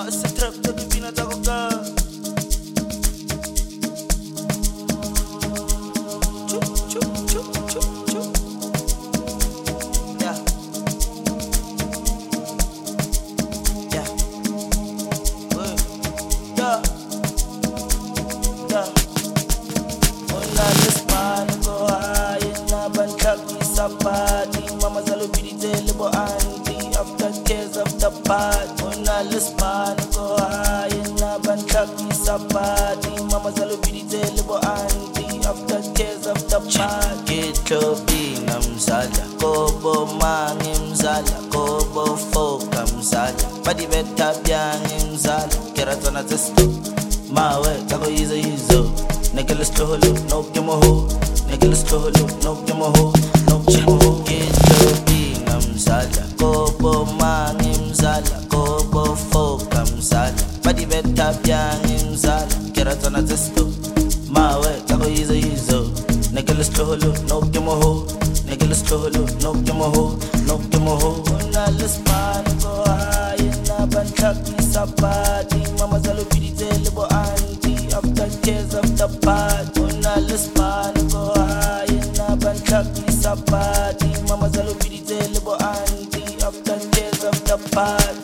se trap to the pina tagoka. Yeah. Yeah. Word. Yeah. Yeah. Ona lispan go high na banchaki sapati mama zalubidi telebo anti after tears of the part. Ona lispan go high na banchaki sapati mama zalubidi telebo anti after tears of the part. Kitlo binamzala kobo mangimzala kobo fokamzala badi beta byangimzala keratona testo mawe tako yizo Nicholas Loholo, no Kimoho, Nicholas Loholo, no Kimoho, no Kimoho, Kitlo binamzala kobo mangimzala kobo fokamzala badi beta byangimzala keratona testo mawe tako yizo Nicholas Loholo, no Kimoho, Nicholas Loholo, no Kimoho, no Kimoho. Ona lispan go high na banchaki sapati mama zalubidi telebo anti after tears of the part. Ona lispan go high na banchaki sapati mama zalubidi telebo anti after tears of the part.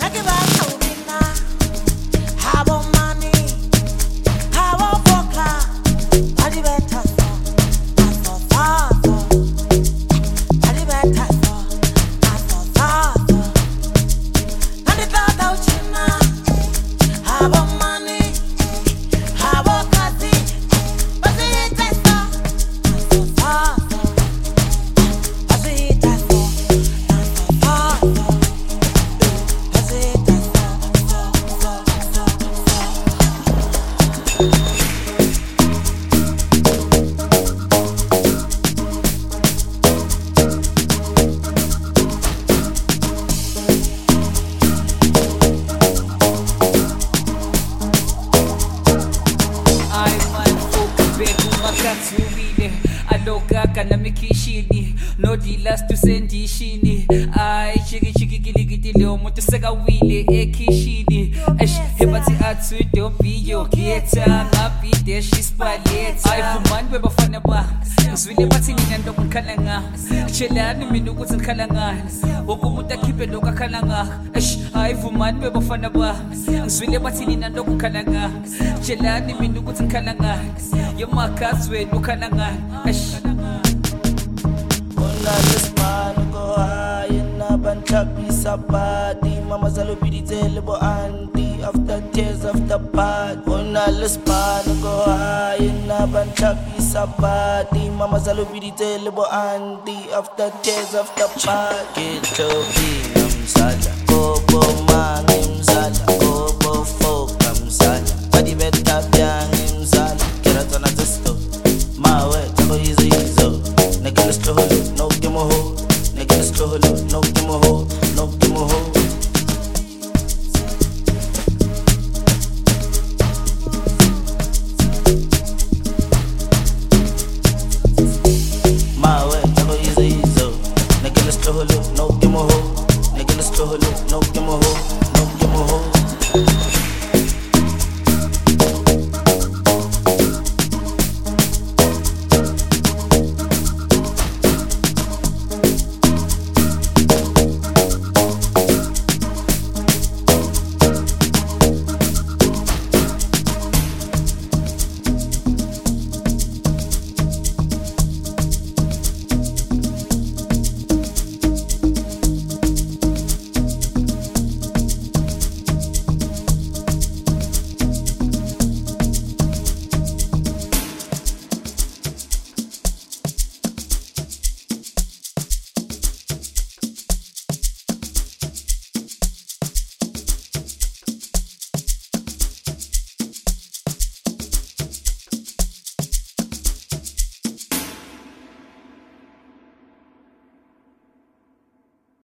No dealers to send shini. I chiki kiligiti leo moto sega wile ekishini. Esh hebati atu dobio kieta ngapi deshi spaleta. I fuman beba fana ba. Zwile bati nina ndo mkalanga. Chela ni minugu tkalanga. Wokumuta kipe doka kalanga. Esh I fuman beba fana ba. Zwile bati nina ndo mkalanga. Chela ni minugu tkalanga. Yomakazwe nukalanga. Esh Ona lispan go high na banchaki sapati mama zalubidi telebo anti after tears of the part. Ona lispan go high na banchaki sapati mama zalubidi telebo anti after tears of the part. Kitlo binamzala kobo mangimzala kobo fokamzala badi beta byangimzala keratona testo mawe tako yizo Nicholas Loholo, no Kimoho, Nicholas Loholo, no Kimoho, no Kimoho. Mawe, tako yizo Nicholas Loholo, no Kimoho, Nicholas Loholo, no Kimoho, no Kimoho.